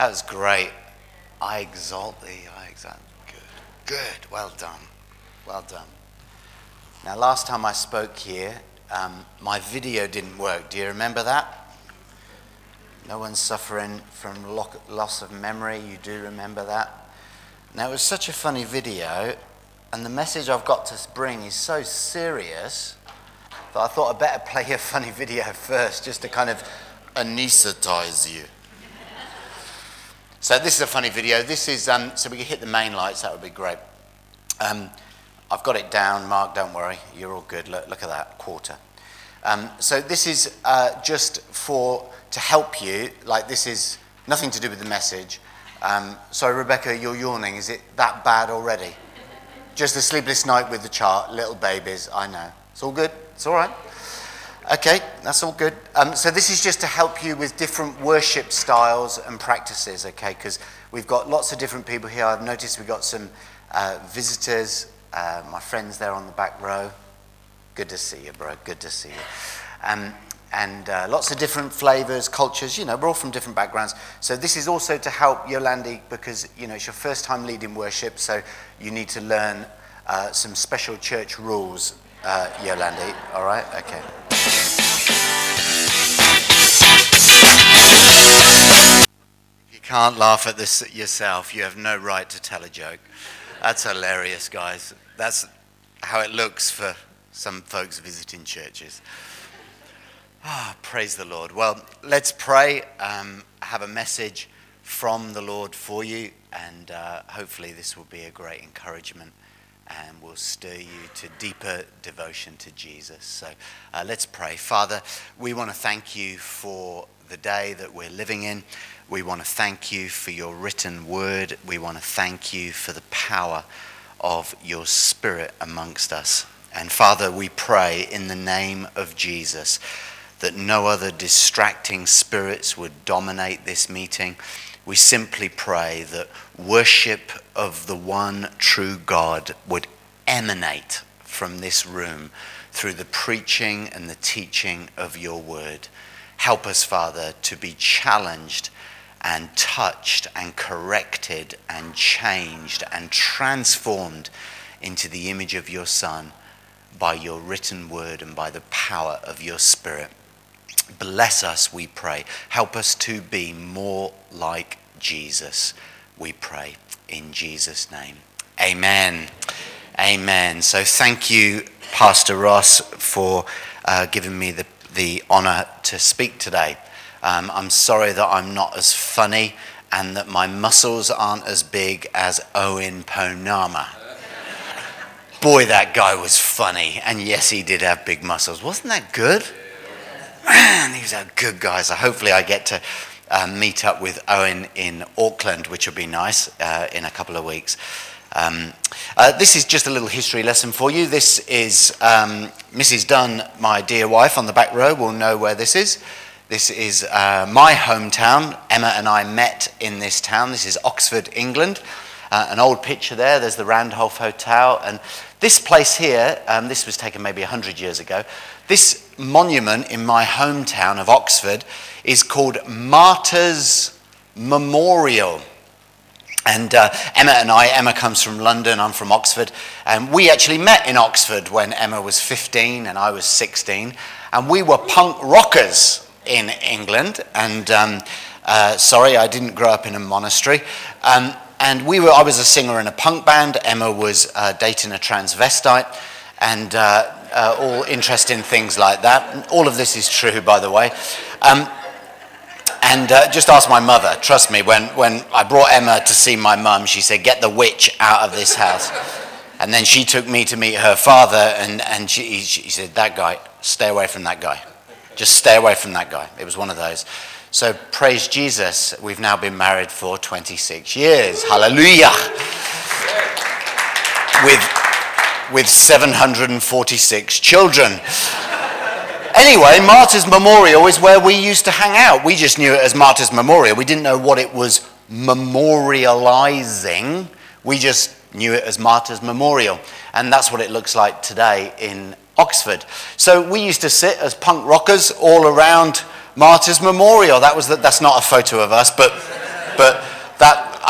That was great. I exalt thee. Good. Well done. Now, last time I spoke here, my video didn't work. Do you remember that? No one's suffering from loss of memory. You do remember that? Now, it was such a funny video, and the message I've got to bring is so serious that I thought I'd better play a funny video first, just to kind of anesthetize you. So this is a funny video. This is, so we can hit the main lights, that would be great. I've got it down, Mark, don't worry, you're all good. Look at that, quarter. So this is just to help you, like this is nothing to do with the message. Sorry, Rebecca, you're yawning. Is it that bad already? Just a sleepless night with the chart, little babies, I know. It's all good, it's all right. Okay, that's all good. So this is just to help you with different worship styles and practices, okay? Because we've got lots of different people here. I've noticed we've got some visitors, my friends there on the back row. Good to see you, bro, good to see you. And lots of different flavors, cultures, you know, we're all from different backgrounds. So this is also to help Yolandi because, you know, it's your first time leading worship, so you need to learn some special church rules, Yolandi, all right? Okay. If you can't laugh at this yourself, you have no right to tell a joke. That's hilarious, guys. That's how it looks for some folks visiting churches. Praise the Lord. Well, let's pray, have a message from the Lord for you, and hopefully this will be a great encouragement and will stir you to deeper devotion to Jesus. So let's pray. Father, we want to thank you for the day that we're living in. We want to thank you for your written word. We want to thank you for the power of your Spirit amongst us. And Father, we pray in the name of Jesus that no other distracting spirits would dominate this meeting. We simply pray that worship of the one true God would emanate from this room through the preaching and the teaching of your word. Help us, Father, to be challenged and touched and corrected and changed and transformed into the image of your Son by your written word and by the power of your Spirit. Bless us, we pray. Help us to be more like Jesus, we pray, in Jesus' name. Amen. Amen. So thank you, Pastor Ross, for giving me the honor to speak today. I'm sorry that I'm not as funny and that my muscles aren't as big as Owen Ponama. Boy, that guy was funny. And yes, he did have big muscles. Wasn't that good? Man, he was a good guy. So hopefully I get to meet up with Owen in Auckland, which will be nice in a couple of weeks. This is just a little history lesson for you. This is Mrs. Dunn, my dear wife on the back row, will know where this is. This is my hometown. Emma and I met in this town. This is Oxford, England. An old picture there. There's the Randolph Hotel. And this place here, this was taken maybe 100 years ago. This monument in my hometown of Oxford is called Martyrs' Memorial. And Emma comes from London, I'm from Oxford, and we actually met in Oxford when Emma was 15 and I was 16, and we were punk rockers in England, and sorry, I didn't grow up in a monastery, and I was a singer in a punk band, Emma was dating a transvestite, and all interesting things like that. All of this is true, by the way. And just ask my mother. Trust me, when I brought Emma to see my mum, she said, "Get the witch out of this house." And then she took me to meet her father, and she said, "That guy, stay away from that guy. Just stay away from that guy." It was one of those. So praise Jesus, we've now been married for 26 years. Hallelujah. With 746 children. Anyway, Martyrs' Memorial is where we used to hang out. We just knew it as Martyrs' Memorial. We didn't know what it was memorializing. We just knew it as Martyrs' Memorial. And that's what it looks like today in Oxford. So we used to sit as punk rockers all around Martyrs' Memorial. That's not a photo of us, but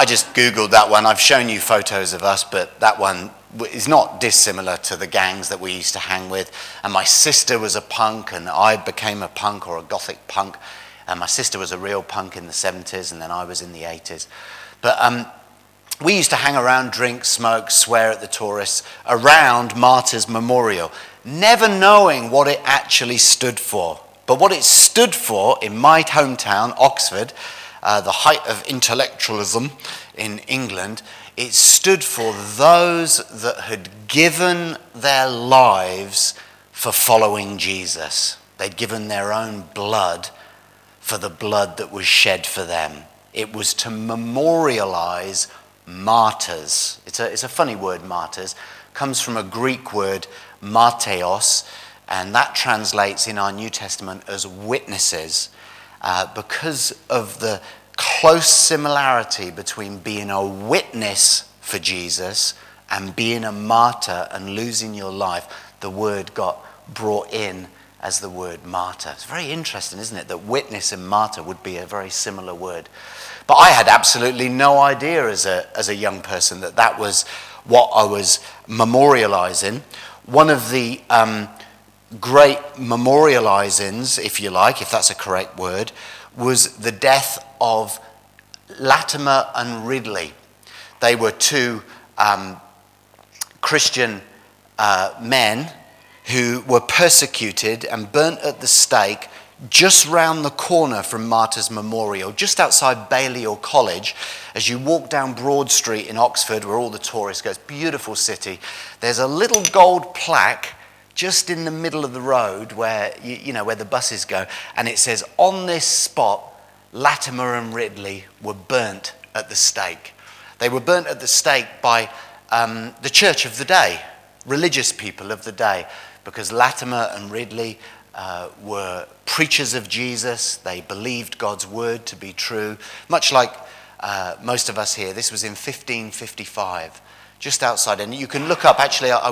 I just Googled that one. I've shown you photos of us, but that one is not dissimilar to the gangs that we used to hang with. And my sister was a punk, and I became a punk, or a gothic punk. And my sister was a real punk in the 70s, and then I was in the 80s. But we used to hang around, drink, smoke, swear at the tourists around Martyrs Memorial, never knowing what it actually stood for. But what it stood for in my hometown, Oxford, the height of intellectualism in England, it stood for those that had given their lives for following Jesus. They'd given their own blood for the blood that was shed for them. It was to memorialize martyrs. It's a funny word, martyrs. Comes from a Greek word, marteos, and that translates in our New Testament as witnesses, because of the close similarity between being a witness for Jesus and being a martyr and losing your life. The word got brought in as the word martyr. It's very interesting, isn't it, that witness and martyr would be a very similar word. But I had absolutely no idea as a young person that was what I was memorializing. One of the great memorializings, if you like, if that's a correct word, was the death of Latimer and Ridley. They were two Christian men who were persecuted and burnt at the stake just round the corner from Martyrs Memorial, just outside Balliol College. As you walk down Broad Street in Oxford, where all the tourists go, it's a beautiful city, there's a little gold plaque just in the middle of the road where where the buses go, and it says, on this spot, Latimer and Ridley were burnt at the stake. They were burnt at the stake by the church of the day, religious people of the day, because Latimer and Ridley were preachers of Jesus. They believed God's word to be true, much like most of us here. This was in 1555. Just outside, and you can look up. Actually, I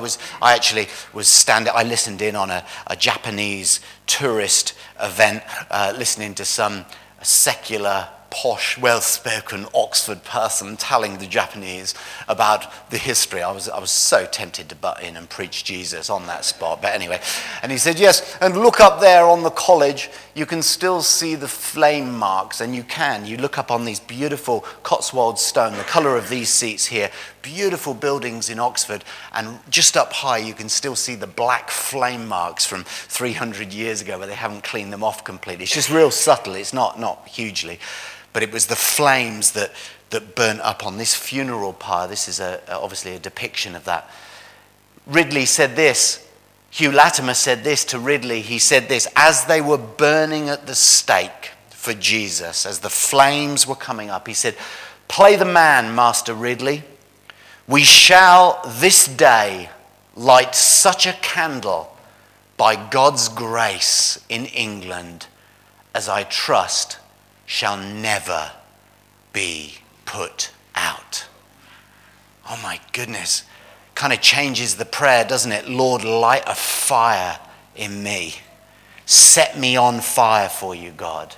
listened in on a Japanese tourist event, listening to some secular, posh, well-spoken Oxford person telling the Japanese about the history. I was so tempted to butt in and preach Jesus on that spot, but anyway. And he said, yes, and look up there on the college, you can still see the flame marks, and you look up on these beautiful Cotswold stone, the colour of these seats here, beautiful buildings in Oxford, and just up high you can still see the black flame marks from 300 years ago where they haven't cleaned them off completely. It's just real subtle, it's not hugely. But it was the flames that burnt up on this funeral pyre. This is obviously a depiction of that. Ridley said this. Hugh Latimer said this to Ridley. He said this, as they were burning at the stake for Jesus, as the flames were coming up, he said, play the man, Master Ridley. We shall this day light such a candle by God's grace in England as I trust shall never be put out. Oh my goodness. Kind of changes the prayer, doesn't it? Lord, light a fire in me. Set me on fire for you, God.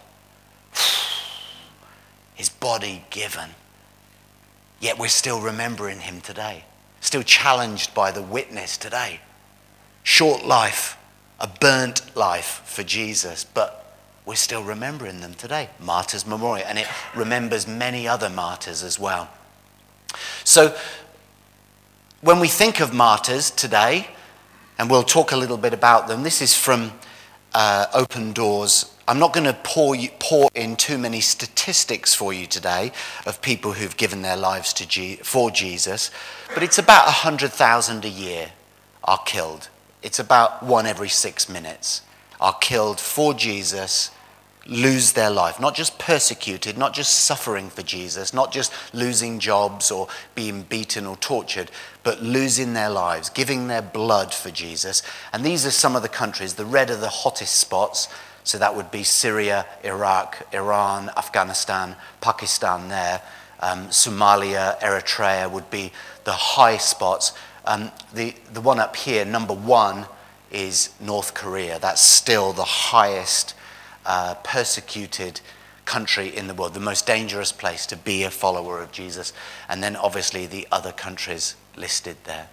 His body given. Yet we're still remembering him today. Still challenged by the witness today. Short life, a burnt life for Jesus, but we're still remembering them today. Martyrs Memorial, and it remembers many other martyrs as well. So when we think of martyrs today, and we'll talk a little bit about them, this is from Open Doors. I'm not going to pour in too many statistics for you today of people who've given their lives for Jesus, but it's about 100,000 a year are killed. It's about 1 every 6 minutes are killed for Jesus, lose their life. Not just persecuted, not just suffering for Jesus, not just losing jobs or being beaten or tortured, but losing their lives, giving their blood for Jesus. And these are some of the countries. The red are the hottest spots. So that would be Syria, Iraq, Iran, Afghanistan, Pakistan there. Somalia, Eritrea would be the high spots. The one up here, number 1, is North Korea. That's still the highest persecuted country in the world, the most dangerous place to be a follower of Jesus. And then obviously the other countries listed there.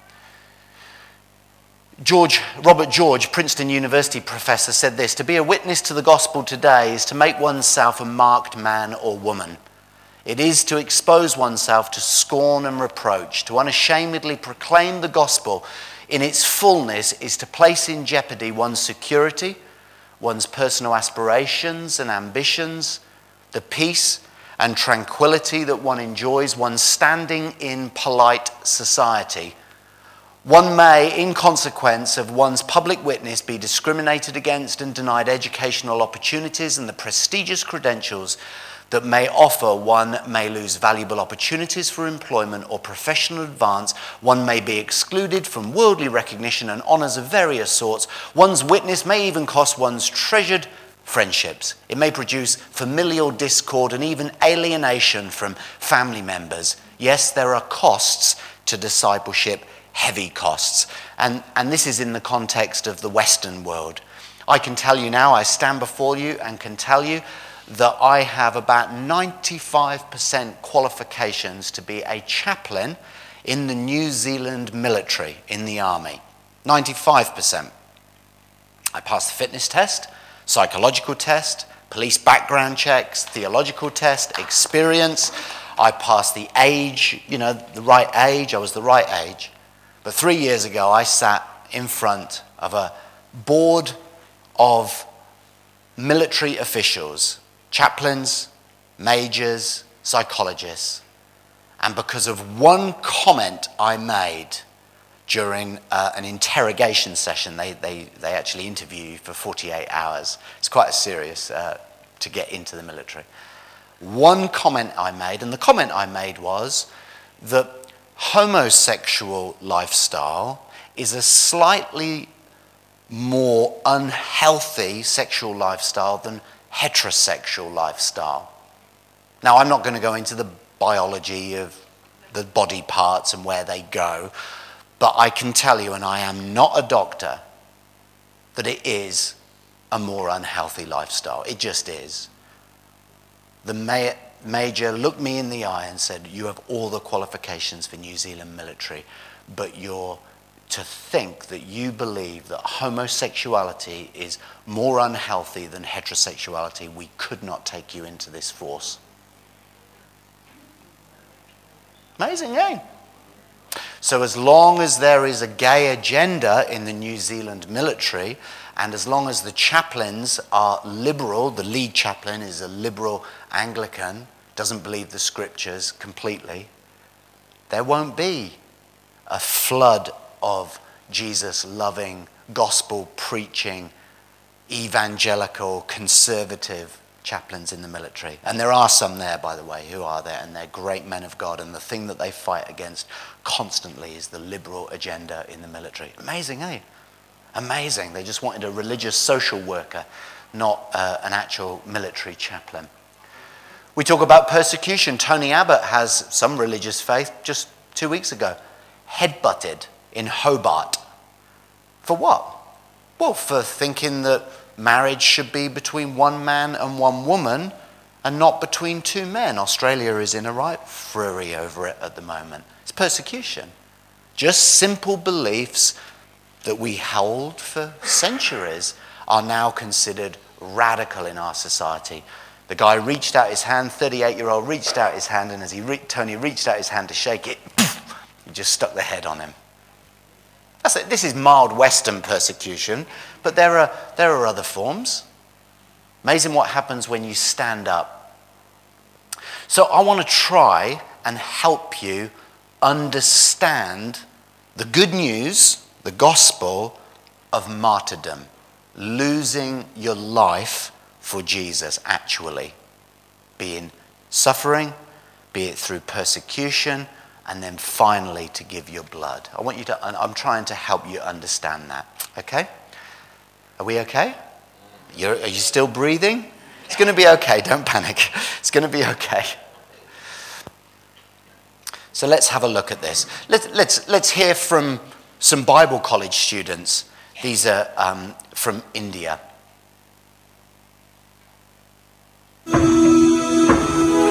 Robert George, Princeton University professor, said this: to be a witness to the gospel today is to make oneself a marked man or woman. It is to expose oneself to scorn and reproach. To unashamedly proclaim the gospel in its fullness is to place in jeopardy one's security, one's personal aspirations and ambitions, the peace and tranquility that one enjoys, one's standing in polite society. One may, in consequence of one's public witness, be discriminated against and denied educational opportunities and the prestigious credentials that may offer. One may lose valuable opportunities for employment or professional advance. One may be excluded from worldly recognition and honors of various sorts. One's witness may even cost one's treasured friendships. It may produce familial discord and even alienation from family members. Yes, there are costs to discipleship, heavy costs. And this is in the context of the Western world. I can tell you now, I stand before you and can tell you that I have about 95% qualifications to be a chaplain in the New Zealand military, in the army. 95%. I passed the fitness test, psychological test, police background checks, theological test, experience. I passed the age, the right age. I was the right age. But 3 years ago, I sat in front of a board of military officials, chaplains, majors, psychologists. And because of one comment I made during an interrogation session, they actually interview you for 48 hours. It's quite serious to get into the military. One comment I made, and the comment I made was that homosexual lifestyle is a slightly more unhealthy sexual lifestyle than heterosexual lifestyle. Now, I'm not going to go into the biology of the body parts and where they go, but I can tell you, and I am not a doctor, that it is a more unhealthy lifestyle. It just is. The major looked me in the eye and said, you have all the qualifications for New Zealand military, but to think that you believe that homosexuality is more unhealthy than heterosexuality, we could not take you into this force. Amazing, eh? So as long as there is a gay agenda in the New Zealand military, and as long as the chaplains are liberal, the lead chaplain is a liberal Anglican, doesn't believe the scriptures completely, there won't be a flood of Jesus-loving, gospel-preaching, evangelical, conservative chaplains in the military. And there are some there, by the way, who are there, and they're great men of God, and the thing that they fight against constantly is the liberal agenda in the military. Amazing, eh? Amazing. They just wanted a religious social worker, not an actual military chaplain. We talk about persecution. Tony Abbott has some religious faith just 2 weeks ago. Headbutted in Hobart. For what? Well, for thinking that marriage should be between one man and one woman and not between two men. Australia is in a right fury over it at the moment. It's persecution. Just simple beliefs that we held for centuries are now considered radical in our society. The guy reached out his hand, 38-year-old reached out his hand, and as Tony reached out his hand to shake it, he just stuck the head on him. That's it. This is mild Western persecution, but there are other forms. Amazing what happens when you stand up. So I want to try and help you understand the good news, the gospel of martyrdom, losing your life for Jesus, actually, be in suffering, be it through persecution, and then finally to give your blood. I'm trying to help you understand that. Okay? Are we okay? Are you still breathing? It's going to be okay. Don't panic. It's going to be okay. So let's have a look at this. Let's hear from some Bible college students. These are from India.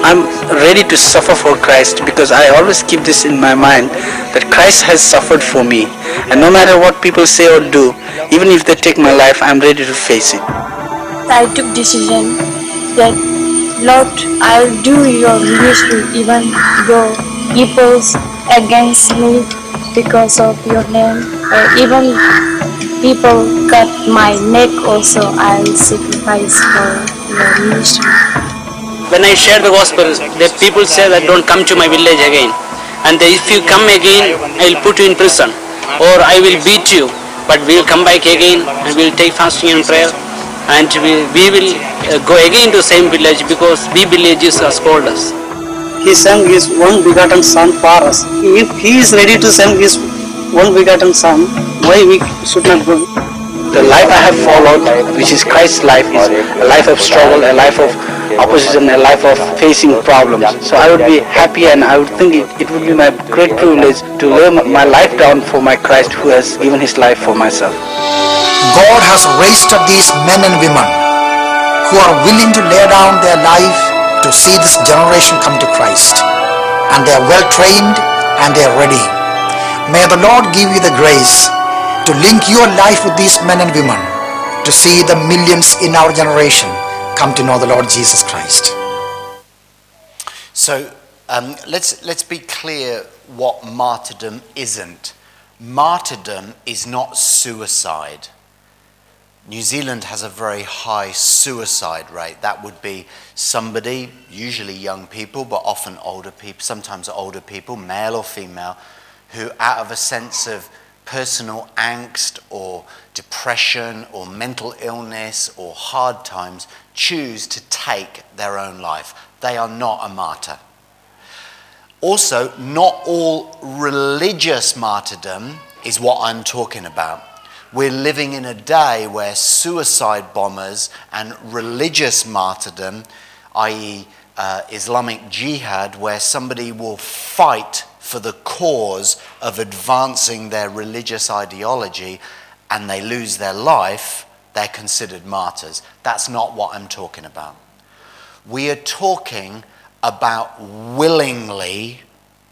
I'm ready to suffer for Christ, because I always keep this in my mind that Christ has suffered for me, and no matter what people say or do, even if they take my life, I'm ready to face it. I took decision that Lord, I'll do your ministry even though people's against me because of your name, or even people cut my neck also, I'll sacrifice for your ministry. When I share the gospel, the people say that don't come to my village again, and if you come again, I'll put you in prison, or I will beat you, but we'll come back again and we'll take fasting and prayer, and we will go again to the same village, because we believe Jesus has called us. He sent his one begotten Son for us. If he is ready to send his one begotten Son, why we should not go? The life I have followed, which is Christ's life, is a life of struggle, a life of opposition, a life of facing problems. So I would be happy, and I would think it would be my great privilege to lay my life down for my Christ, who has given his life for myself. God has raised up these men and women who are willing to lay down their life to see this generation come to Christ. And they are well trained and they are ready. May the Lord give you the grace to link your life with these men and women to see the millions in our generation come to know the Lord Jesus Christ. So let's be clear what martyrdom isn't. Martyrdom is not suicide. New Zealand has a very high suicide rate. That would be somebody, usually young people, but often older people, sometimes older people, male or female, who out of a sense of personal angst or depression or mental illness or hard times choose to take their own life. They are not a martyr. Also, not all religious martyrdom is what I'm talking about. We're living in a day where suicide bombers and religious martyrdom, i.e. Islamic jihad, where somebody will fight for the cause of advancing their religious ideology and they lose their life, they're considered martyrs. That's not what I'm talking about. We are talking about willingly,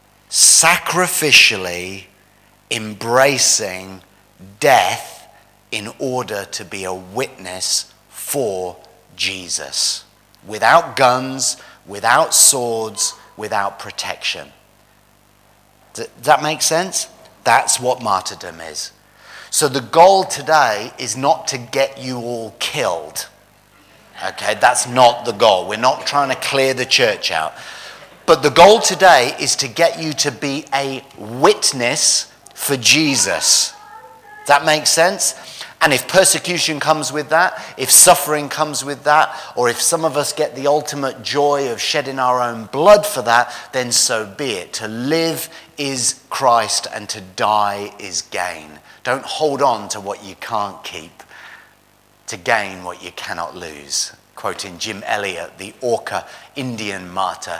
sacrificially embracing death in order to be a witness for Jesus. Without guns, without swords, without protection. Does that make sense? That's what martyrdom is. So the goal today is not to get you all killed. Okay, that's not the goal. We're not trying to clear the church out. But the goal today is to get you to be a witness for Jesus. Does that make sense? And if persecution comes with that, if suffering comes with that, or if some of us get the ultimate joy of shedding our own blood for that, then so be it. To live is Christ and to die is gain. Don't hold on to what you can't keep to gain what you cannot lose. Quoting Jim Elliot, the Orca Indian martyr,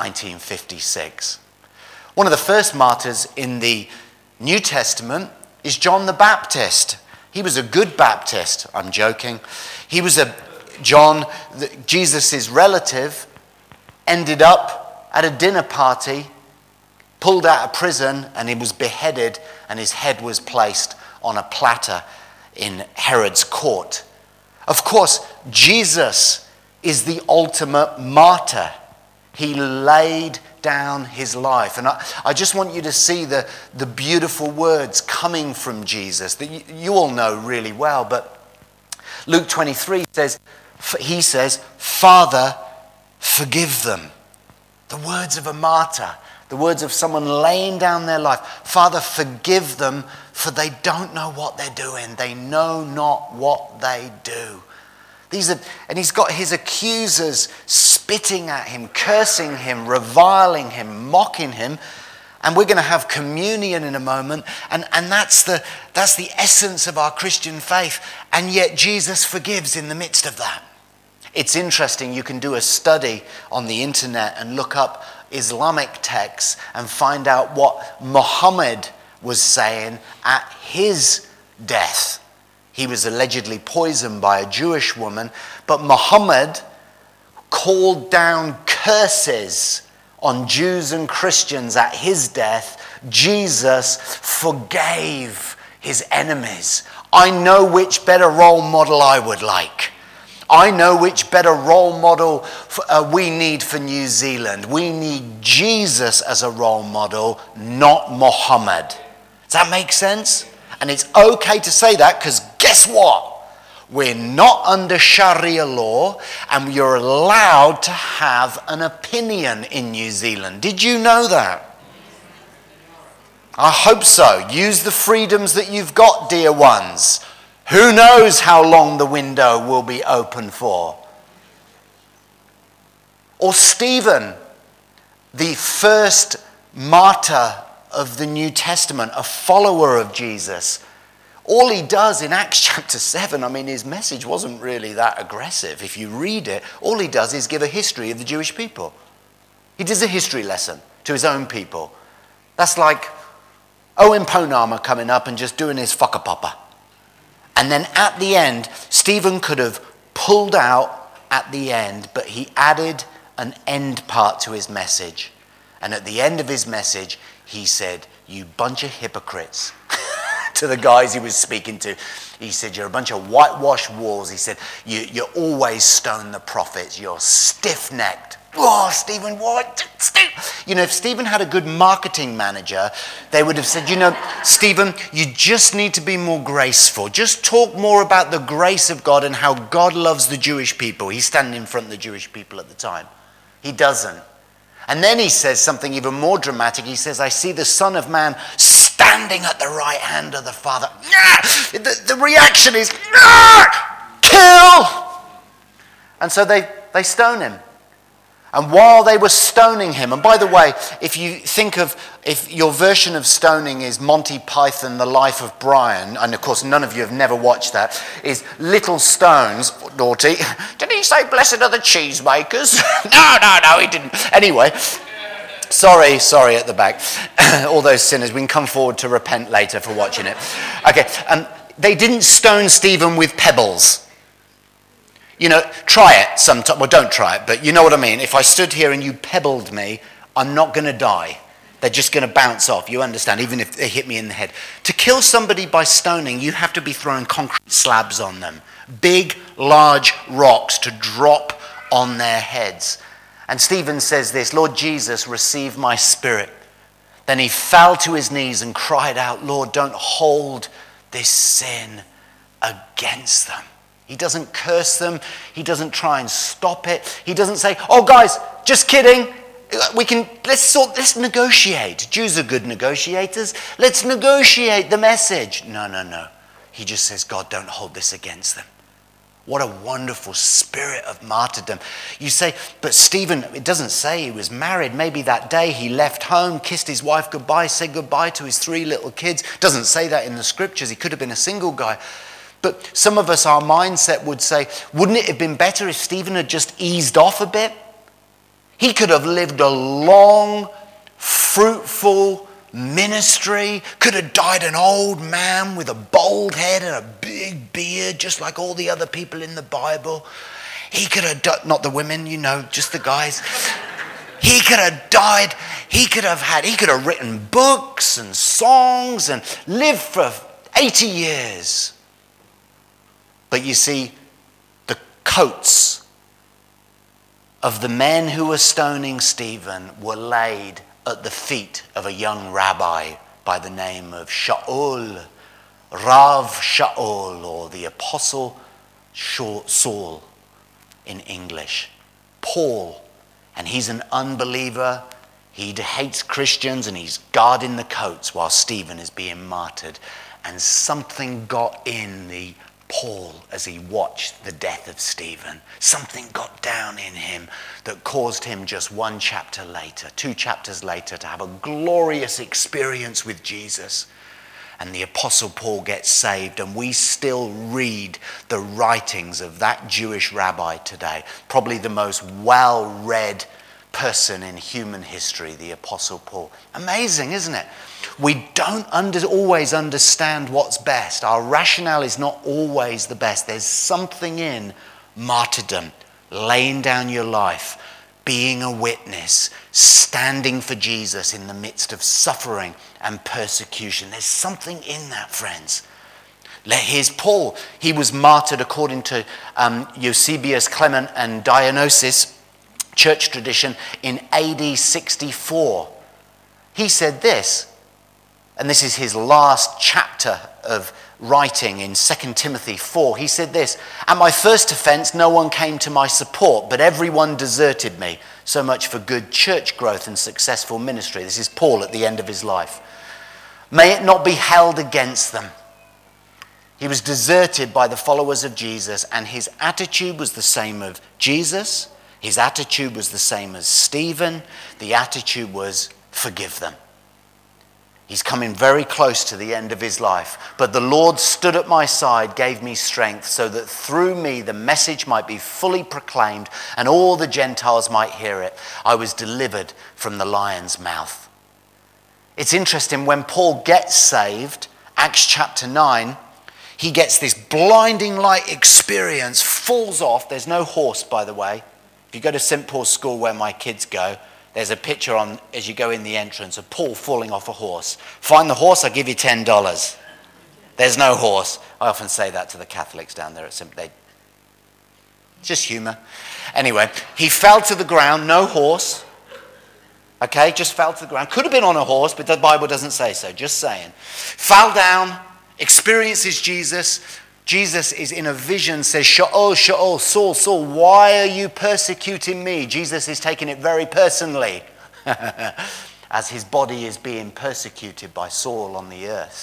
1956. One of the first martyrs in the New Testament is John the Baptist. He was a good Baptist. I'm joking. He was John, Jesus' relative, ended up at a dinner party, pulled out of prison, and he was beheaded, and his head was placed on a platter in Herod's court. Of course, Jesus is the ultimate martyr. He laid down his life. And I just want you to see the beautiful words coming from Jesus that you all know really well. But Luke 23 he says, Father, forgive them. The words of a martyr, the words of someone laying down their life. Father, forgive them, for they don't know what they're doing. They know not what they do. And he's got his accusers spitting at him, cursing him, reviling him, mocking him. And we're going to have communion in a moment. And that's the essence of our Christian faith. And yet Jesus forgives in the midst of that. It's interesting. You can do a study on the internet and look up Islamic texts and find out what Muhammad was saying at his death. He was allegedly poisoned by a Jewish woman, but Muhammad called down curses on Jews and Christians at his death, Jesus forgave his enemies. I know which better role model I would like. I know which better role model we need for New Zealand. We need Jesus as a role model, not Muhammad. Does that make sense? And it's okay to say that because guess what? We're not under Sharia law and you're allowed to have an opinion in New Zealand. Did you know that? I hope so. Use the freedoms that you've got, dear ones. Who knows how long the window will be open for? Or Stephen, the first martyr of the New Testament, a follower of Jesus. All he does in Acts chapter 7, I mean, his message wasn't really that aggressive. If you read it, all he does is give a history of the Jewish people. He does a history lesson to his own people. That's like Owen Ponama coming up and just doing his whakapapa. And then at the end, Stephen could have pulled out at the end, but he added an end part to his message. And at the end of his message, he said, "You bunch of hypocrites," to the guys he was speaking to. He said, "You're a bunch of whitewashed walls." He said, you always stone the prophets. You're stiff-necked. Oh, Stephen, what? You know, if Stephen had a good marketing manager, they would have said, you know, Stephen, you just need to be more graceful. Just talk more about the grace of God and how God loves the Jewish people. He's standing in front of the Jewish people at the time. He doesn't. And then he says something even more dramatic. He says, "I see the Son of Man standing at the right hand of the Father." The reaction is, kill! And so they stone him. And while they were stoning him, and by the way, if you think of, if your version of stoning is Monty Python, The Life of Brian, and of course none of you have never watched that, is little stones, naughty. Did he say blessed are the cheesemakers? No, he didn't. Anyway, sorry at the back. All those sinners, we can come forward to repent later for watching it. Okay, they didn't stone Stephen with pebbles. You know, try it sometime. Well, don't try it, but you know what I mean. If I stood here and you pebbled me, I'm not going to die. They're just going to bounce off. You understand, even if they hit me in the head. To kill somebody by stoning, you have to be throwing concrete slabs on them. Big, large rocks to drop on their heads. And Stephen says this, "Lord Jesus, receive my spirit." Then he fell to his knees and cried out, "Lord, don't hold this sin against them." He doesn't curse them. He doesn't try and stop it. He doesn't say, "Oh, guys, just kidding. Let's negotiate." Jews are good negotiators. Let's negotiate the message. No. He just says, "God, don't hold this against them." What a wonderful spirit of martyrdom. You say, but Stephen, it doesn't say he was married. Maybe that day he left home, kissed his wife goodbye, said goodbye to his 3 little kids. Doesn't say that in the scriptures. He could have been a single guy. But some of us, our mindset would say, wouldn't it have been better if Stephen had just eased off a bit? He could have lived a long, fruitful ministry, could have died an old man with a bald head and a big beard, just like all the other people in the Bible. He could have died, not the women, you know, just the guys. He could have died, he could have written books and songs and lived for 80 years. But you see, the coats of the men who were stoning Stephen were laid at the feet of a young rabbi by the name of Shaul, Rav Shaul, or the Apostle Saul in English. Paul, and he's an unbeliever. He hates Christians and he's guarding the coats while Stephen is being martyred. And something got in the Paul as he watched the death of Stephen. Something got down in him that caused him just 1 chapter later, 2 chapters later, to have a glorious experience with Jesus. And the Apostle Paul gets saved, and we still read the writings of that Jewish rabbi today. Probably the most well-read person in human history, the Apostle Paul. Amazing, isn't it? We don't always understand what's best. Our rationale is not always the best. There's something in martyrdom. laying down your life, being a witness, standing for Jesus in the midst of suffering and persecution. There's something in that, friends. Here's Paul. He was martyred according to Eusebius, Clement, and Dionysius, church tradition, in AD 64. He said this, and this is his last chapter of writing in 2 Timothy 4. He said this, "At my first offense, no one came to my support, but everyone deserted me. So much for good church growth and successful ministry." This is Paul at the end of his life. "May it not be held against them." He was deserted by the followers of Jesus, and his attitude was the same of Jesus. His attitude was the same as Stephen. The attitude was, forgive them. He's coming very close to the end of his life. "But the Lord stood at my side, gave me strength, so that through me the message might be fully proclaimed, and all the Gentiles might hear it. I was delivered from the lion's mouth." It's interesting, when Paul gets saved, Acts chapter 9, he gets this blinding light experience, falls off. There's no horse, by the way. If you go to St. Paul's School, where my kids go, there's a picture on, as you go in the entrance, of Paul falling off a horse. Find the horse, I'll give you $10. There's no horse. I often say that to the Catholics down there at St. Just humour. Anyway, he fell to the ground, no horse. Okay, just fell to the ground. Could have been on a horse, but the Bible doesn't say so, just saying. Fell down, experiences Jesus. Jesus is in a vision, says, "Shaul, Shaul, Saul, Saul, why are you persecuting me?" Jesus is taking it very personally as his body is being persecuted by Saul on the earth.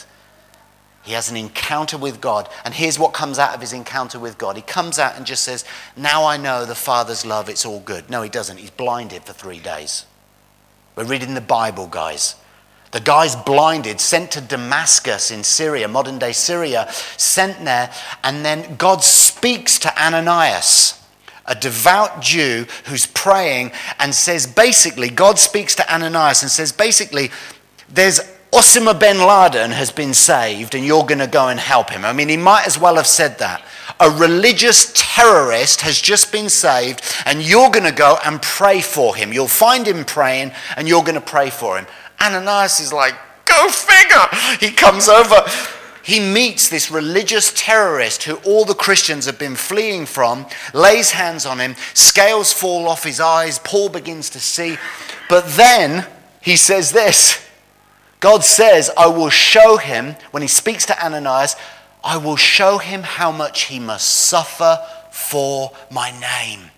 He has an encounter with God, and here's what comes out of his encounter with God. He comes out and just says, "Now I know the Father's love, it's all good." No, he doesn't. He's blinded for 3 days. We're reading the Bible, guys. The guy's blinded, sent to Damascus in Syria, modern day Syria, sent there, and then God speaks to Ananias, a devout Jew who's praying, and says basically, God speaks to Ananias and says basically, there's Osama bin Laden has been saved and you're going to go and help him. I mean, he might as well have said that. A religious terrorist has just been saved and you're going to go and pray for him. You'll find him praying and you're going to pray for him. Ananias is like, go figure. He comes over. He meets this religious terrorist who all the Christians have been fleeing from, lays hands on him, scales fall off his eyes, Paul begins to see. But then he says this. God says, I will show him, when he speaks to Ananias, I will show him how much he must suffer for my name.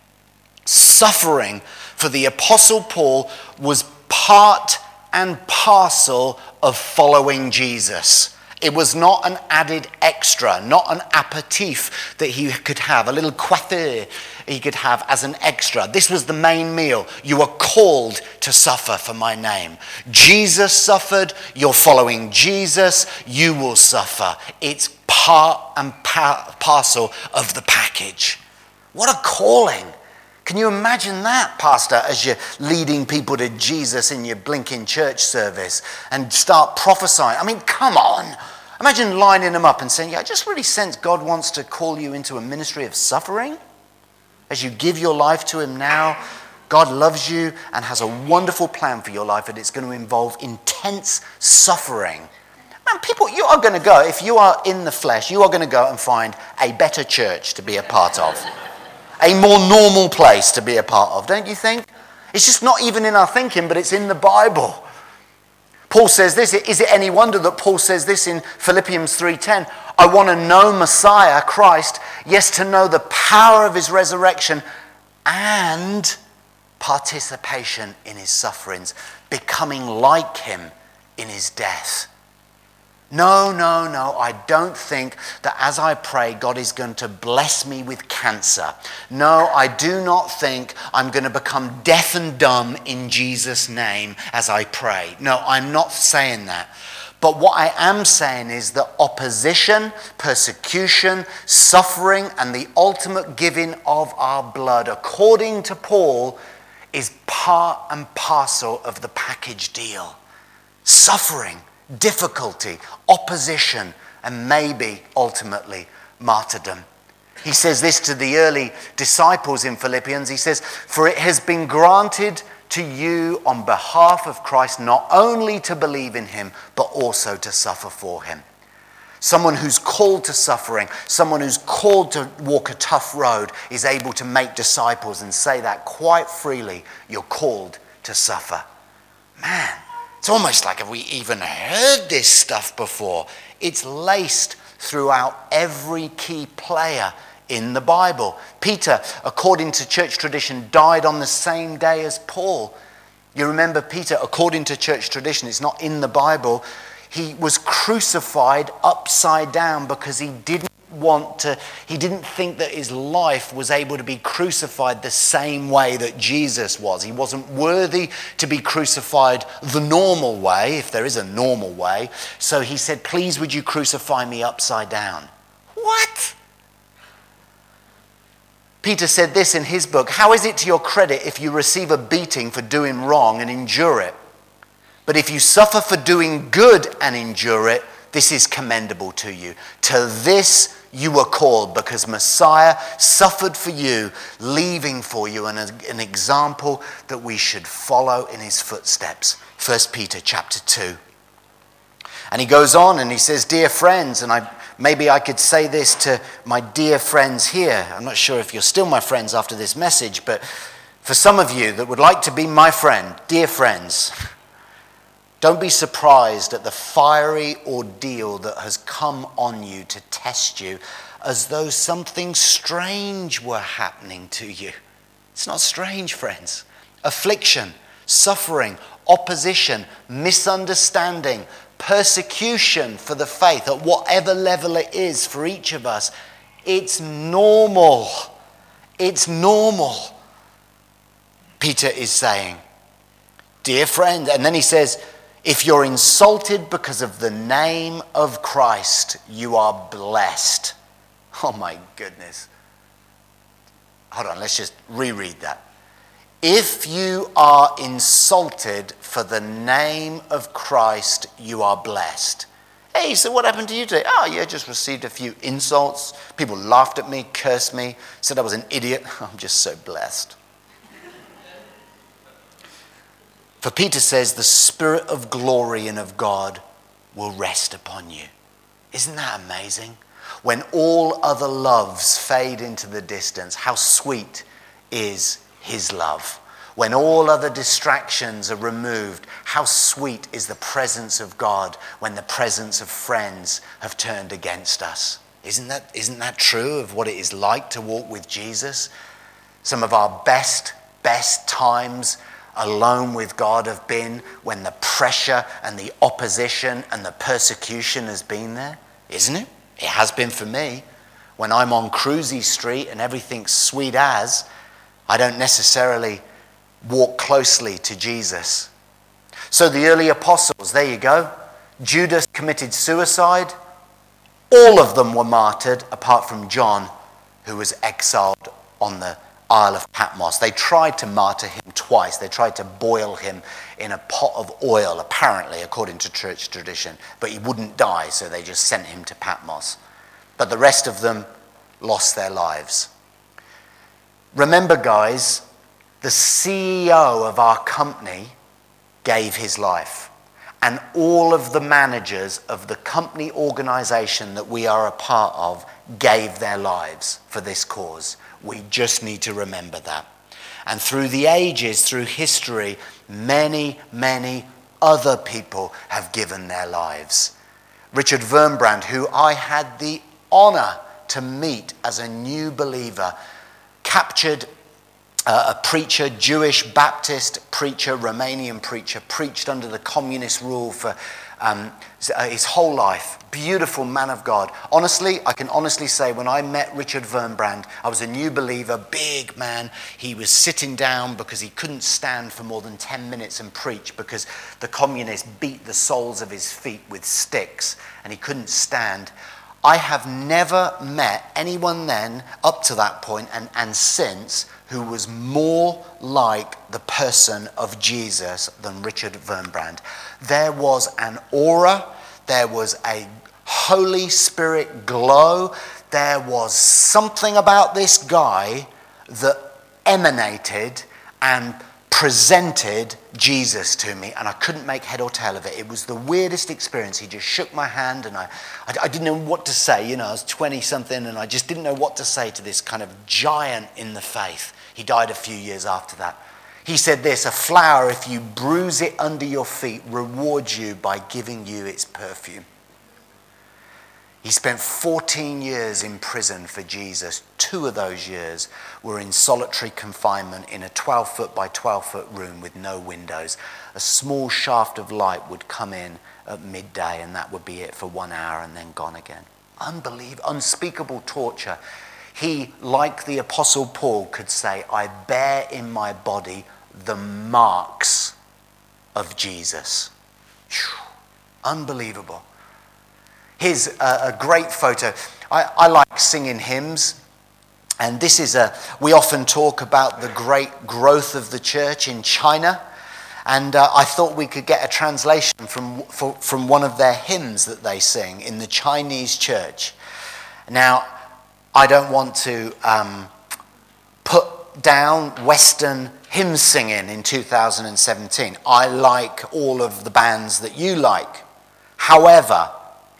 Suffering for the Apostle Paul was part and parcel of following Jesus. It was not an added extra, not an aperitif that he could have, a little coiffure he could have as an extra. This was the main meal. You are called to suffer for my name. Jesus suffered, you're following Jesus, you will suffer. It's part and parcel of the package. What a calling. Can you imagine that, Pastor, as you're leading people to Jesus in your blinking church service and start prophesying? I mean, come on. Imagine lining them up and saying, yeah, I just really sense God wants to call you into a ministry of suffering. As you give your life to him now, God loves you and has a wonderful plan for your life, and it's going to involve intense suffering. Man, people, you are going to go, if you are in the flesh, you are going to go and find a better church to be a part of. A more normal place to be a part of, don't you think? It's just not even in our thinking, but it's in the Bible. Paul says this, is it any wonder that Paul says this in Philippians 3:10? I want to know Messiah, Christ, yes, to know the power of his resurrection and participation in his sufferings, becoming like him in his death. No, I don't think that as I pray, God is going to bless me with cancer. No, I do not think I'm going to become deaf and dumb in Jesus' name as I pray. No, I'm not saying that. But what I am saying is that opposition, persecution, suffering, and the ultimate giving of our blood, according to Paul, is part and parcel of the package deal. Suffering, difficulty, opposition, and maybe ultimately martyrdom. He says this to the early disciples in Philippians. He says, "For it has been granted to you on behalf of Christ not only to believe in him, but also to suffer for him." Someone who's called to suffering, someone who's called to walk a tough road is able to make disciples and say that quite freely. You're called to suffer. Man, it's almost like, have we even heard this stuff before? It's laced throughout every key player in the Bible. Peter, according to church tradition, died on the same day as Paul. You remember Peter, according to church tradition, it's not in the Bible, he was crucified upside down because he didn't think that his life was able to be crucified the same way that Jesus was. He wasn't worthy to be crucified the normal way, if there is a normal way. So he said, "Please, would you crucify me upside down?" What? Peter said this in his book, "How is it to your credit if you receive a beating for doing wrong and endure it? But if you suffer for doing good and endure it, this is commendable to you. To this you were called, because Messiah suffered for you, leaving for you an example that we should follow in his footsteps." 1 Peter chapter 2. And he goes on and he says, "Dear friends," and maybe I could say this to my dear friends here. I'm not sure if you're still my friends after this message, but for some of you that would like to be my friend, dear friends, don't be surprised at the fiery ordeal that has come on you to test you, as though something strange were happening to you. It's not strange, friends. Affliction, suffering, opposition, misunderstanding, persecution for the faith, at whatever level it is for each of us, it's normal. It's normal. Peter is saying, dear friend, and then he says, if you're insulted because of the name of Christ, you are blessed. Oh my goodness. Hold on, let's just reread that. If you are insulted for the name of Christ, you are blessed. Hey, so what happened to you today? Oh, yeah, just received a few insults. People laughed at me, cursed me, said I was an idiot. I'm just so blessed. For Peter says, the Spirit of glory and of God will rest upon you. Isn't that amazing? When all other loves fade into the distance, how sweet is his love. When all other distractions are removed, how sweet is the presence of God when the presence of friends have turned against us. Isn't that true of what it is like to walk with Jesus? Some of our best times alone with God have been when the pressure and the opposition and the persecution has been there, isn't it? It has been for me. When I'm on Cruzy Street and everything's sweet as, I don't necessarily walk closely to Jesus. So the early apostles, there you go. Judas committed suicide. All of them were martyred apart from John, who was exiled on the Isle of Patmos. They tried to martyr him twice. They tried to boil him in a pot of oil, apparently, according to church tradition. But he wouldn't die, so they just sent him to Patmos. But the rest of them lost their lives. Remember, guys, the CEO of our company gave his life. And all of the managers of the company organization that we are a part of gave their lives for this cause. We just need to remember that. And through the ages, through history, many, many other people have given their lives. Richard Wurmbrand, who I had the honor to meet as a new believer, captured a preacher, Jewish Baptist preacher, Romanian preacher, preached under the communist rule for his whole life. Beautiful man of God. Honestly, I can honestly say when I met Richard Wurmbrand, I was a new believer, big man. He was sitting down because he couldn't stand for more than 10 minutes and preach because the communists beat the soles of his feet with sticks and he couldn't stand. I have never met anyone then up to that point and since who was more like the person of Jesus than Richard Wurmbrand. There was an aura, there was a Holy Spirit glow, there was something about this guy that emanated and presented Jesus to me, and I couldn't make head or tail of it. It was the weirdest experience. He just shook my hand, and I didn't know what to say. You know, I was 20-something, and I just didn't know what to say to this kind of giant in the faith. He died a few years after that. He said this: a flower, if you bruise it under your feet, rewards you by giving you its perfume. He spent 14 years in prison for Jesus. 2 of those years were in solitary confinement in a 12-foot by 12-foot room with no windows. A small shaft of light would come in at midday, and that would be it for 1 hour, and then gone again. Unbelievable, unspeakable torture. He, like the Apostle Paul, could say, I bear in my body the marks of Jesus. Whew. Unbelievable. Here's a great photo. I like singing hymns, and this is we often talk about the great growth of the church in China, and I thought we could get a translation from one of their hymns that they sing in the Chinese church. Now, I don't want to put down Western hymn singing in 2017. I like all of the bands that you like. However,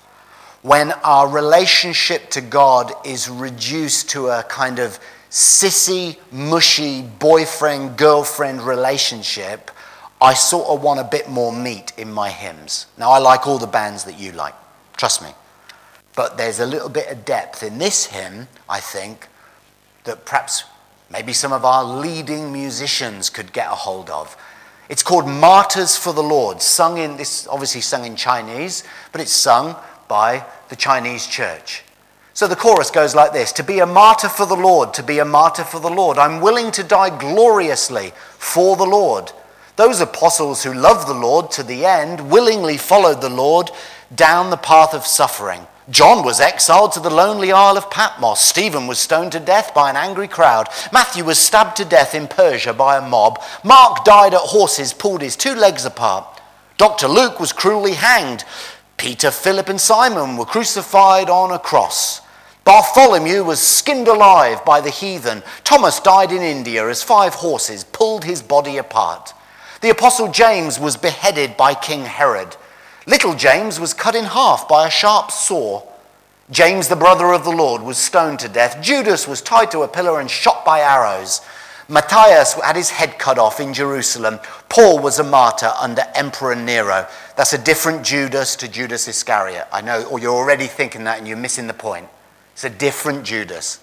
when our relationship to God is reduced to a kind of sissy, mushy boyfriend-girlfriend relationship, I sort of want a bit more meat in my hymns. Now, I like all the bands that you like, trust me. But there's a little bit of depth in this hymn, I think, that perhaps maybe some of our leading musicians could get a hold of. It's called Martyrs for the Lord, obviously sung in Chinese, but it's sung by the Chinese church. So the chorus goes like this: to be a martyr for the Lord, to be a martyr for the Lord. I'm willing to die gloriously for the Lord. Those apostles who loved the Lord to the end willingly followed the Lord down the path of suffering. John was exiled to the lonely Isle of Patmos. Stephen was stoned to death by an angry crowd. Matthew was stabbed to death in Persia by a mob. Mark died at horses, pulled his 2 legs apart. Dr. Luke was cruelly hanged. Peter, Philip, and Simon were crucified on a cross. Bartholomew was skinned alive by the heathen. Thomas died in India as 5 horses pulled his body apart. The apostle James was beheaded by King Herod. Little James was cut in half by a sharp saw. James, the brother of the Lord, was stoned to death. Judas was tied to a pillar and shot by arrows. Matthias had his head cut off in Jerusalem. Paul was a martyr under Emperor Nero. That's a different Judas to Judas Iscariot. I know, or you're already thinking that and you're missing the point. It's a different Judas.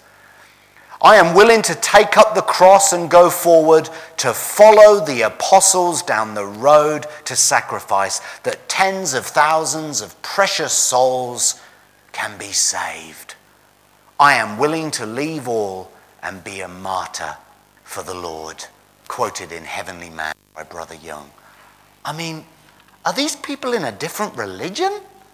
I am willing to take up the cross and go forward to follow the apostles down the road to sacrifice, that tens of thousands of precious souls can be saved. I am willing to leave all and be a martyr for the Lord. Quoted in Heavenly Man by Brother Young. I mean, are these people in a different religion?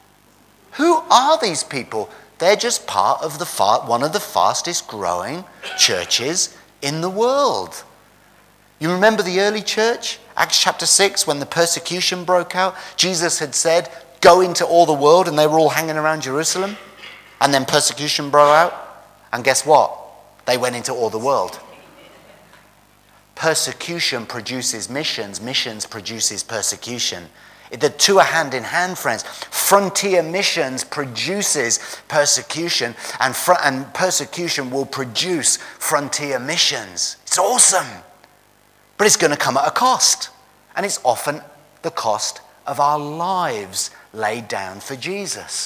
Who are these people? They're just part of one of the fastest growing churches in the world. You remember the early church? Acts chapter 6, when the persecution broke out, Jesus had said, go into all the world, and they were all hanging around Jerusalem. And then persecution broke out. And guess what? They went into all the world. Persecution produces missions. Missions produces persecution. The 2 are hand in hand, friends. Frontier missions produces persecution, and persecution will produce frontier missions. It's awesome. But it's going to come at a cost. And it's often the cost of our lives laid down for Jesus.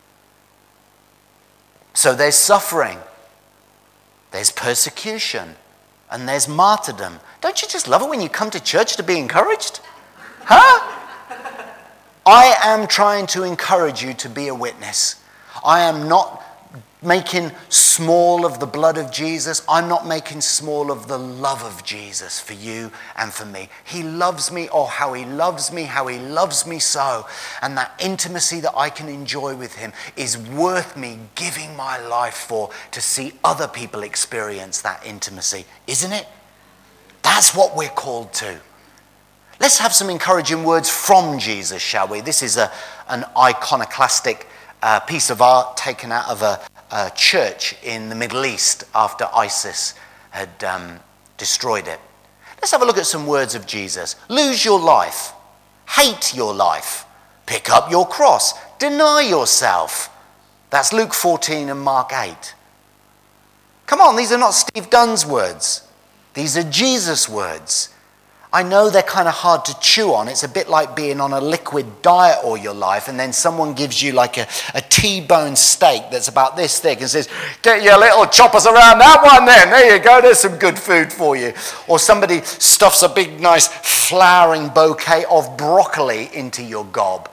So there's suffering, there's persecution, and there's martyrdom. Don't you just love it when you come to church to be encouraged? Huh? I am trying to encourage you to be a witness. I am not making small of the blood of Jesus. I'm not making small of the love of Jesus for you and for me. He loves me. Oh, how he loves me so. And that intimacy that I can enjoy with him is worth me giving my life for, to see other people experience that intimacy. Isn't it? That's what we're called to. Let's have some encouraging words from Jesus, shall we? This is an iconoclastic piece of art taken out of church in the Middle East after ISIS had destroyed it. Let's have a look at some words of Jesus. Lose your life. Hate your life. Pick up your cross. Deny yourself. That's Luke 14 and Mark 8. Come on, these are not Steve Dunn's words. These are Jesus' words. I know they're kind of hard to chew on. It's a bit like being on a liquid diet all your life and then someone gives you like a T-bone steak that's about this thick and says, get your little choppers around that one then. There you go, there's some good food for you. Or somebody stuffs a big nice flowering bouquet of broccoli into your gob.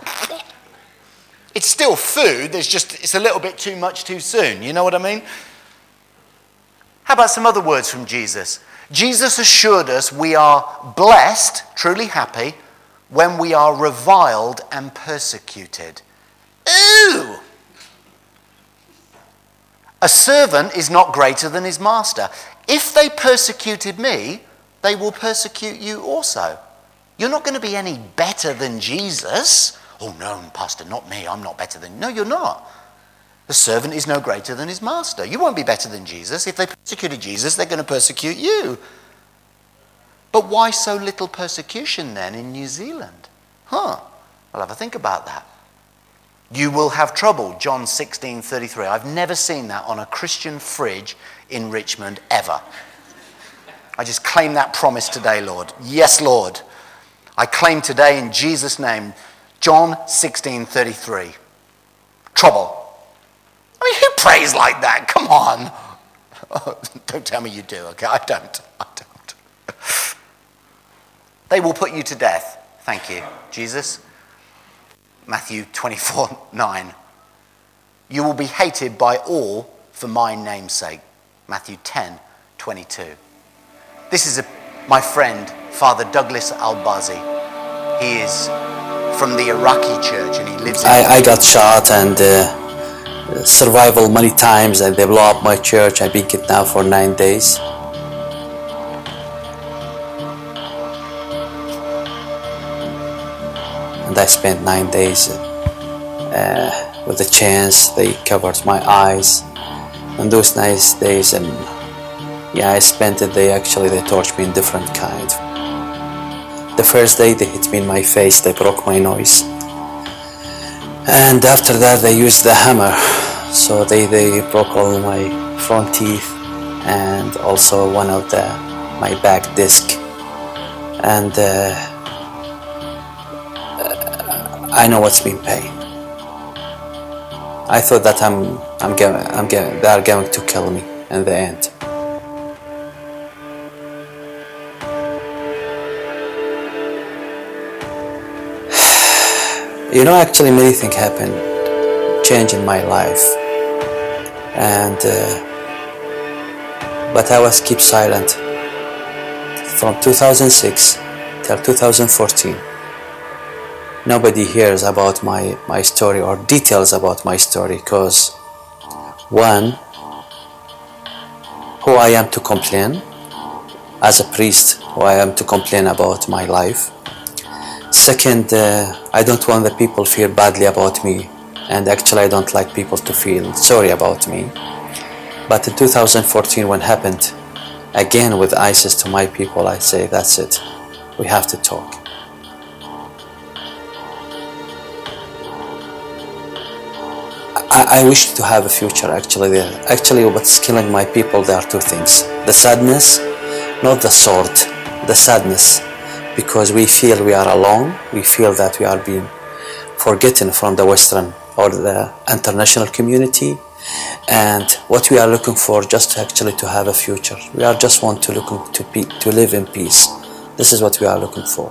It's still food, it's a little bit too much too soon. You know what I mean? How about some other words from Jesus? Jesus assured us we are blessed, truly happy, when we are reviled and persecuted. Ooh! A servant is not greater than his master. If they persecuted me, they will persecute you also. You're not going to be any better than Jesus. Oh no, Pastor, not me. I'm not better than... No, you're not. The servant is no greater than his master. You won't be better than Jesus. If they persecuted Jesus, they're going to persecute you. But why so little persecution then in New Zealand? I'll have a think about that. You will have trouble, John 16:33. I've never seen that on a Christian fridge in Richmond ever. I just claim that promise today, Lord. Yes, Lord. I claim today in Jesus' name, John 16:33. Trouble. I mean, who prays like that? Come on. Oh, don't tell me you do, okay? I don't. They will put you to death. Thank you, Jesus. Matthew 24:9. You will be hated by all for my name's sake. Matthew 10:22. This is my friend, Father Douglas Albazi. He is from the Iraqi church and he lives in... I got shot and survival many times and they blow up my church. I've been kidnapped for 9 days. And I spent 9 days with the chains. They covered my eyes. And those nice days, and yeah, I spent it. They tortured me in different kind. The first day they hit me in my face. They broke my nose. And after that they used the hammer. So they broke all my front teeth and also one of my back disc. And I know what's been pain. I thought that they are going to kill me in the end. You know, actually many things happened, changing my life, and but I was keep silent from 2006 till 2014. Nobody hears about my story or details about my story, because one, who I am to complain as a priest, who I am to complain about my life. Second, I don't want the people feel badly about me, and actually I don't like people to feel sorry about me. But in 2014, when happened again with ISIS to my people, I say that's it, we have to talk. I wish to have a future. Actually what's killing my people, there are two things: the sadness, not the sword, the sadness. Because we feel we are alone, we feel that we are being forgotten from the Western or the international community, and what we are looking for just to have a future. We are just want to live in peace. This is what we are looking for.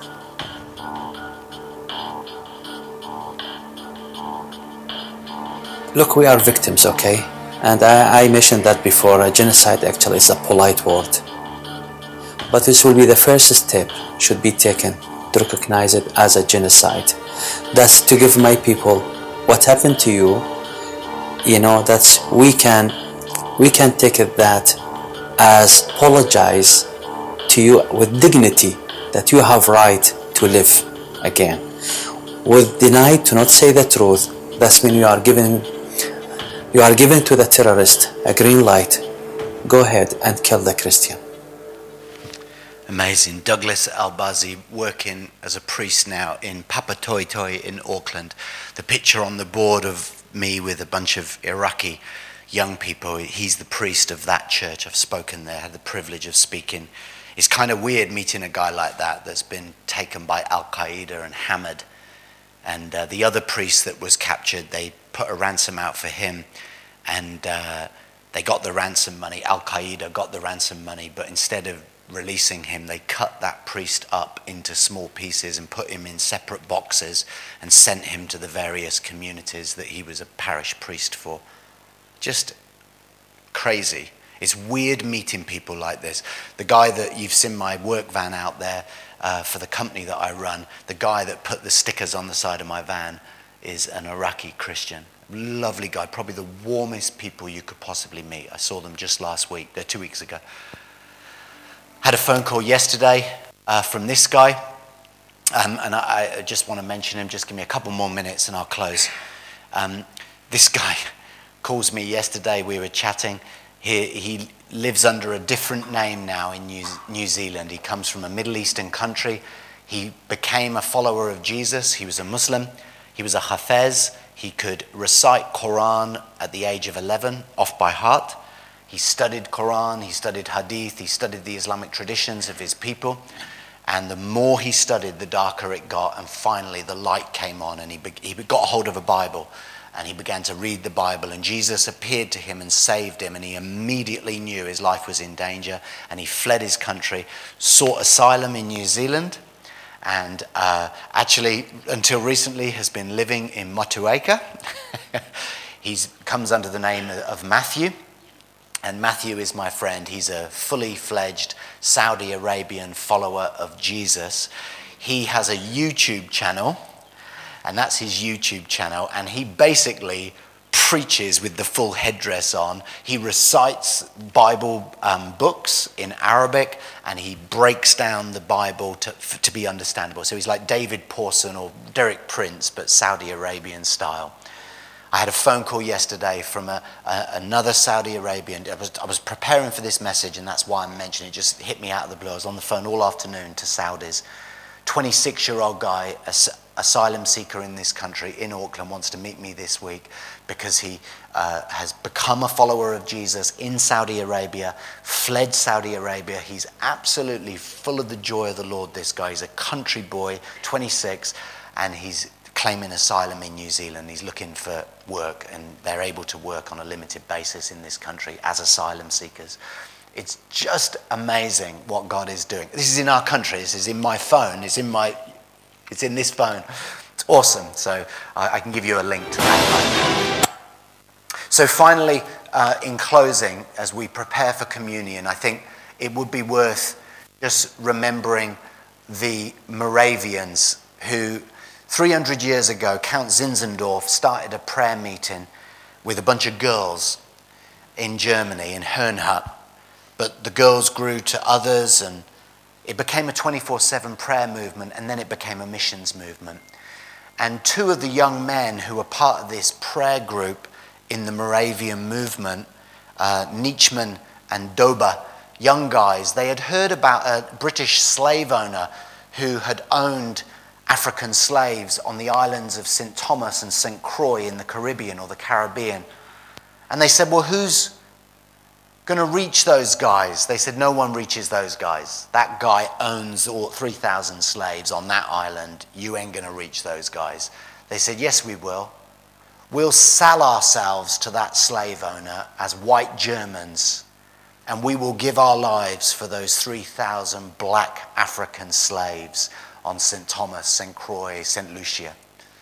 Look, we are victims, okay? And I mentioned that before. A genocide actually is a polite word. But this will be the first step should be taken to recognize it as a genocide. That's to give my people what happened to you, you know, that's we can take it that as apologize to you with dignity that you have right to live again. With denied to not say the truth, that's when you are giving You are giving to the terrorist a green light. Go ahead and kill the Christian. Amazing. Douglas Albazi working as a priest now in Papatoetoe in Auckland. The picture on the board of me with a bunch of Iraqi young people, he's the priest of that church. I've spoken there, had the privilege of speaking. It's kind of weird meeting a guy like that that's been taken by Al-Qaeda and hammered. And the other priest that was captured, they put a ransom out for him, and they got the ransom money. Al-Qaeda got the ransom money, but instead of releasing him, they cut that priest up into small pieces and put him in separate boxes and sent him to the various communities that he was a parish priest for. Just crazy. It's weird meeting people like this. The guy that you've seen my work van out there for the company that I run, the guy that put the stickers on the side of my van is an Iraqi Christian. Lovely guy, probably the warmest people you could possibly meet. I saw them just last week, 2 weeks ago. Had a phone call yesterday from this guy, and I just want to mention him. Just give me a couple more minutes and I'll close. This guy calls me yesterday. We were chatting. He lives under a different name now in New Zealand. He comes from a Middle Eastern country. He became a follower of Jesus. He was a Muslim. He was a Hafez. He could recite Quran at the age of 11 off by heart. He studied Quran, he studied Hadith, he studied the Islamic traditions of his people. And the more he studied, the darker it got. And finally, the light came on, and he got hold of a Bible. And he began to read the Bible, and Jesus appeared to him and saved him, and he immediately knew his life was in danger, and he fled his country, sought asylum in New Zealand, and actually, until recently, has been living in Motueka. He comes under the name of Matthew, and Matthew is my friend. He's a fully fledged Saudi Arabian follower of Jesus. He has a YouTube channel, and that's his YouTube channel, and he basically preaches with the full headdress on. He recites Bible books in Arabic, and he breaks down the Bible to be understandable. So he's like David Pawson or Derek Prince, but Saudi Arabian style. I had a phone call yesterday from another Saudi Arabian. I was preparing for this message, and that's why I'm mentioning it. It just hit me out of the blue. I was on the phone all afternoon to Saudis. 26-year-old guy, asylum seeker in this country, in Auckland, wants to meet me this week because he has become a follower of Jesus in Saudi Arabia, fled Saudi Arabia. He's absolutely full of the joy of the Lord, this guy. He's a country boy, 26, and he's claiming asylum in New Zealand. He's looking for work, and they're able to work on a limited basis in this country as asylum seekers. It's just amazing what God is doing. This is in our country. This is in my phone. It's in this phone. It's awesome. So I can give you a link to that. So finally, in closing, as we prepare for communion, I think it would be worth just remembering the Moravians who 300 years ago, Count Zinzendorf started a prayer meeting with a bunch of girls in Germany, in Herrnhut. But the girls grew to others, and it became a 24/7 prayer movement, and then it became a missions movement. And two of the young men who were part of this prayer group in the Moravian movement, Nietzschmann and Dober, young guys, they had heard about a British slave owner who had owned African slaves on the islands of St. Thomas and St. Croix in the Caribbean or the Caribbean. And they said, well, who's going to reach those guys? They said, no one reaches those guys. That guy owns all 3,000 slaves on that island. You ain't going to reach those guys. They said, yes, we will. We'll sell ourselves to that slave owner as white Germans, and we will give our lives for those 3,000 black African slaves on St. Thomas, St. Croix, St. Lucia.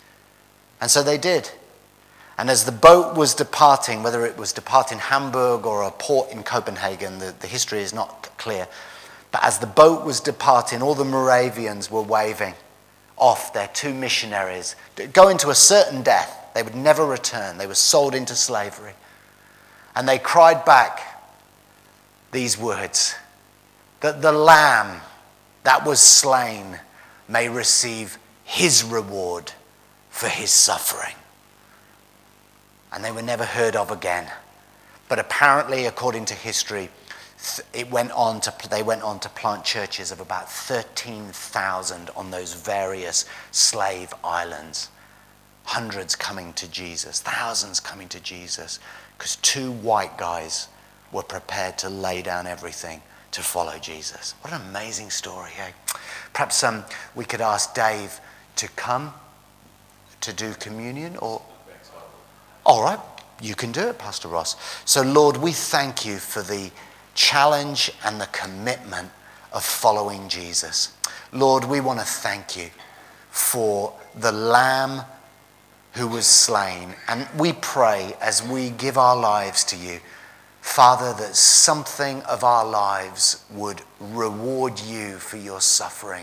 And so they did. And as the boat was departing, whether it was departing Hamburg or a port in Copenhagen, the history is not clear, but as the boat was departing, all the Moravians were waving off their two missionaries, going to a certain death. They would never return. They were sold into slavery. And they cried back these words, that the Lamb that was slain may receive his reward for his suffering. and they were never heard of again. But apparently, according to history, they went on to plant churches of about 13,000 on those various slave islands. Hundreds coming to Jesus, thousands coming to Jesus, because 2 white guys were prepared to lay down everything to follow Jesus. What an amazing story, eh? Perhaps we could ask Dave to come to do communion, or... All right, you can do it, Pastor Ross. So, Lord, we thank you for the challenge and the commitment of following Jesus. Lord, we want to thank you for the Lamb who was slain. And we pray as we give our lives to you, Father, that something of our lives would reward you for your suffering